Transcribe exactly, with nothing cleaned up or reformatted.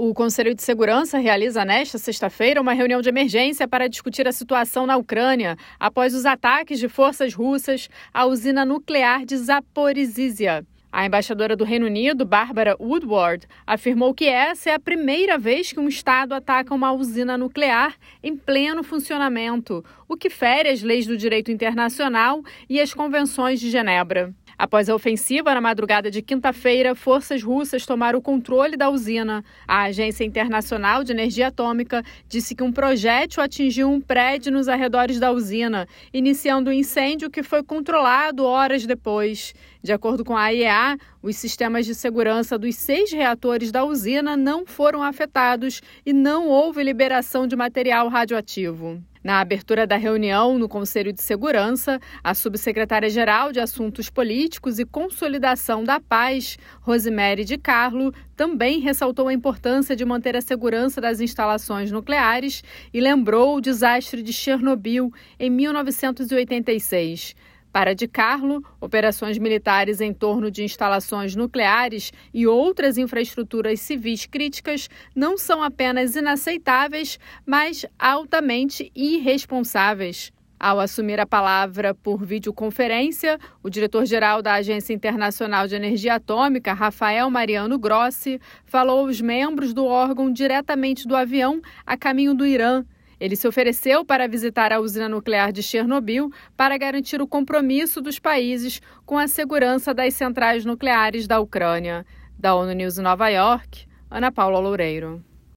O Conselho de Segurança realiza nesta sexta-feira uma reunião de emergência para discutir a situação na Ucrânia após os ataques de forças russas à usina nuclear de Zaporizhzhia. A embaixadora do Reino Unido, Barbara Woodward, afirmou que essa é a primeira vez que um Estado ataca uma usina nuclear em pleno funcionamento, o que fere as leis do direito internacional e as convenções de Genebra. Após a ofensiva na madrugada de quinta-feira, forças russas tomaram o controle da usina. A Agência Internacional de Energia Atômica disse que um projétil atingiu um prédio nos arredores da usina, iniciando um incêndio que foi controlado horas depois. De acordo com a I E A, os sistemas de segurança dos seis reatores da usina não foram afetados e não houve liberação de material radioativo. Na abertura da reunião no Conselho de Segurança, a subsecretária-geral de Assuntos Políticos e Consolidação da Paz, Rosemary Di Carlo, também ressaltou a importância de manter a segurança das instalações nucleares e lembrou o desastre de Chernobyl em mil novecentos e oitenta e seis. Para Di Carlo, operações militares em torno de instalações nucleares e outras infraestruturas civis críticas não são apenas inaceitáveis, mas altamente irresponsáveis. Ao assumir a palavra por videoconferência, o diretor-geral da Agência Internacional de Energia Atômica, Rafael Mariano Grossi, falou aos membros do órgão diretamente do avião a caminho do Irã. Ele se ofereceu para visitar a usina nuclear de Chernobyl para garantir o compromisso dos países com a segurança das centrais nucleares da Ucrânia. Da ONU News em Nova York, Ana Paula Loureiro.